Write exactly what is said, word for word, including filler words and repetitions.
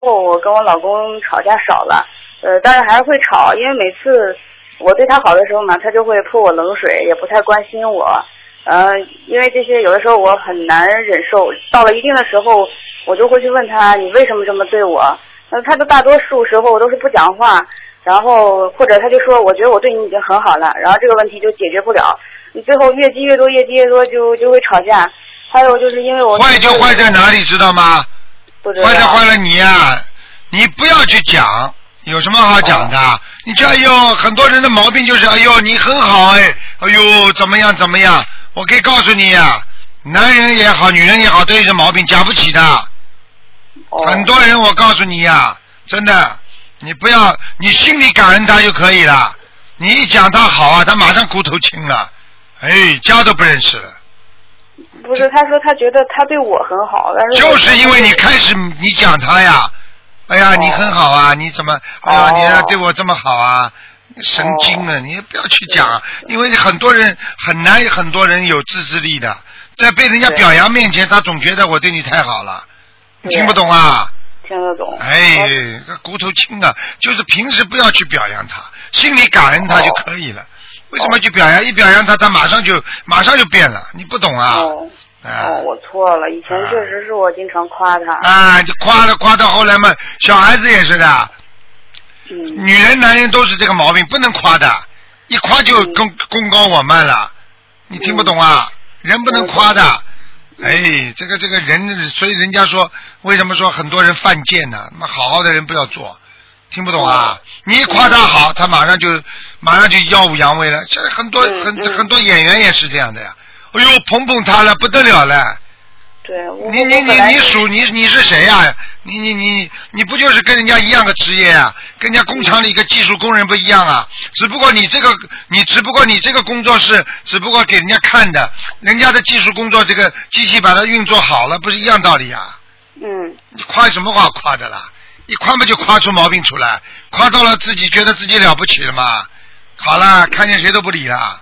后我跟我老公吵架少了，呃，但是还是会吵，因为每次我对他好的时候嘛，他就会泼我冷水，也不太关心我。呃，因为这些有的时候我很难忍受，到了一定的时候，我就会去问他，你为什么这么对我？那他的大多数时候都是不讲话，然后或者他就说，我觉得我对你已经很好了，然后这个问题就解决不了，你最后越积越多，越积越多，就就会吵架。还有就是因为我坏就坏在哪里，知道吗？ 不知道。 坏就坏了你呀、啊，你不要去讲，有什么好讲的？哦、你这哎呦，很多人的毛病就是哎呦你很好哎，哎呦怎么样怎么样？我可以告诉你呀、啊，男人也好，女人也好，都有这毛病，讲不起的。哦、很多人我告诉你呀、啊，真的，你不要，你心里感恩他就可以了。你一讲他好啊，他马上骨头轻了，哎，家都不认识了。 不是，他说他觉得他对我很好，但是就是因为你开始你讲他呀，哎呀，你很好啊，你怎么，哎呀，你对我这么好啊，神经啊，你不要去讲，因为很多人很难，很多人有自制力的，在被人家表扬面前，他总觉得我对你太好了，你听不懂啊？ 听得懂。 哎，这骨头轻啊，就是平时不要去表扬他，心里感恩他就可以了。为什么去表扬？一表扬他，他马上就马上就变了，你不懂啊？ 哦，啊、哦，我错了，以前确实是我经常夸他。 啊，就夸了夸到后来嘛，小孩子也是的。 嗯。 女人、男人都是这个毛病，不能夸的，一夸就功、嗯、功高我慢了，你听不懂啊？嗯、人不能夸的。嗯、哎，这个这个人，所以人家说，为什么说很多人犯贱呢？那么好好的人不要做。听不懂啊！你一夸他好，他马上就马上就耀武扬威了。这很多嗯、 很很多演员也是这样的呀。哎呦，捧捧他了，不得了了。 对， 你你你你属你你是谁呀、啊？你你你你不就是跟人家一样的职业啊？跟人家工厂里一个技术工人不一样啊？只不过你这个你只不过你这个工作是只不过给人家看的，人家的技术工作这个机器把它运作好了，不是一样道理啊？ 嗯。 你夸什么话夸的啦？一夸嘛就夸出毛病出来，夸到了自己觉得自己了不起了嘛，好了，看见谁都不理了。